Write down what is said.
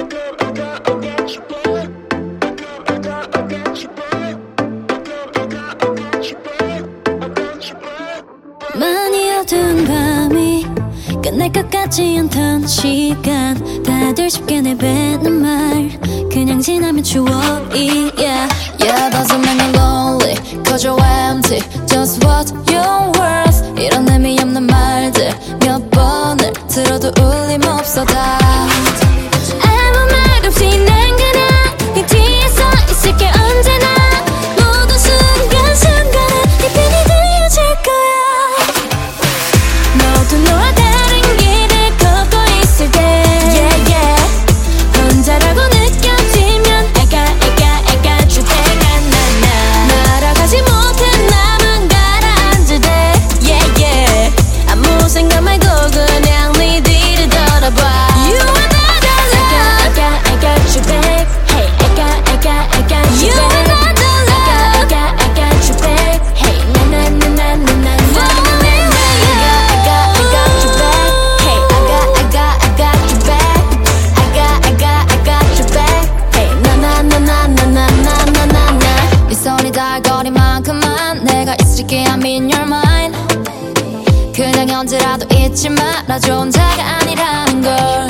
많이 어두운 밤이 끝날 것 같지 않던 시간 다들 쉽게 내뱉는 말 그냥 지나면 추억이 Yeah, doesn't make me lonely Cause you're empty Just what you're worth 이런 의미 없는 말들 몇 번을 들어도 울림없어 다 아무 말 없이 난 그냥 네 뒤에 서 있을게 언제나 모든 순간순간에 네 편이 되어줄 거야 너도 너와 다른 길을 걷고 있을 때 yeah, yeah. 혼자라고 느껴지면 I got you back 날아가지 못해 나만 가라앉을 때 yeah, yeah. 아무 생각 말고 그냥 네 뒤를 돌아봐 You are not alone I got you back Hey, I got you back You are not alone I got you back Hey, na 네 손이 닿을거리만큼만 내가 있을게 I'm in your mind 그냥 언제라도 잊지 말아줘 혼자가 아니라는 걸